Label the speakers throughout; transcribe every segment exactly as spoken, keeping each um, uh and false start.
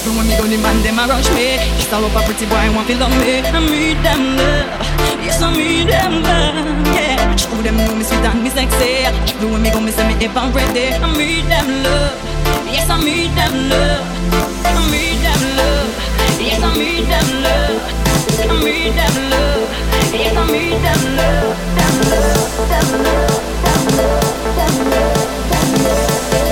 Speaker 1: So when me go, the man them a rush me. Just all up a pretty boy want to love me. I need them love, yes I need them love, yeah. Show them know me sweet and me sexy. Even when me go, me say me ever ready. I need them love, yes I need them love. I need them love, yes I need them love. I need them love, yes I need them love. Them love, them love, them love, them love, them love.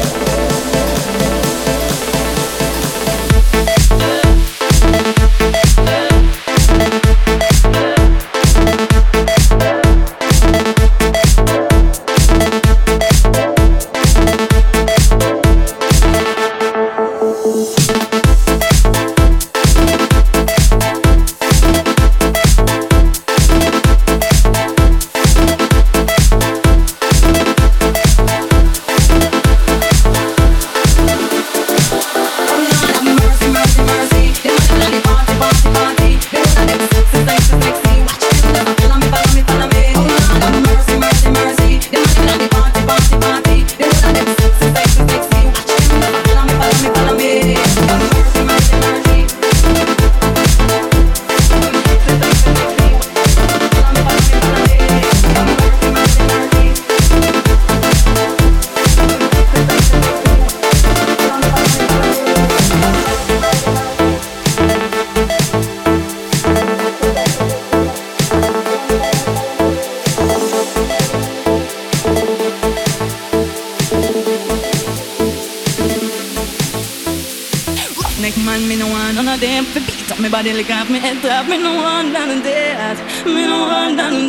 Speaker 1: Body like off me head top, me no want none of that. Me no want none of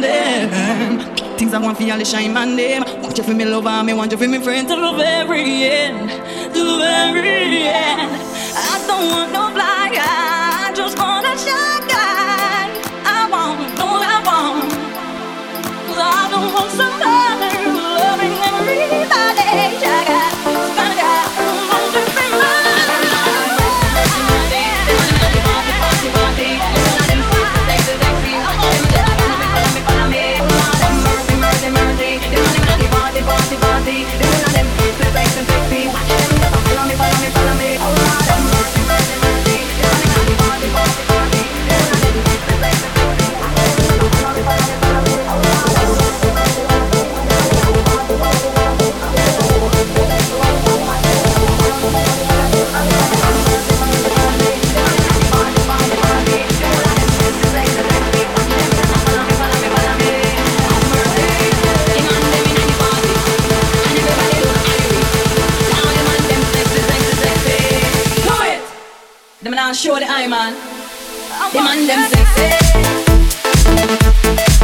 Speaker 1: them. Things I want for y'all to shine my name. Want you for me lover, me want you for me friend till the very end, till the very end. I don't want no black guy, I just want a shy guy. I want, no I want, 'cause I don't want somebody who's loving everybody. Shy guy, shy guy, want you for me. Show the eye man, the man them sexy.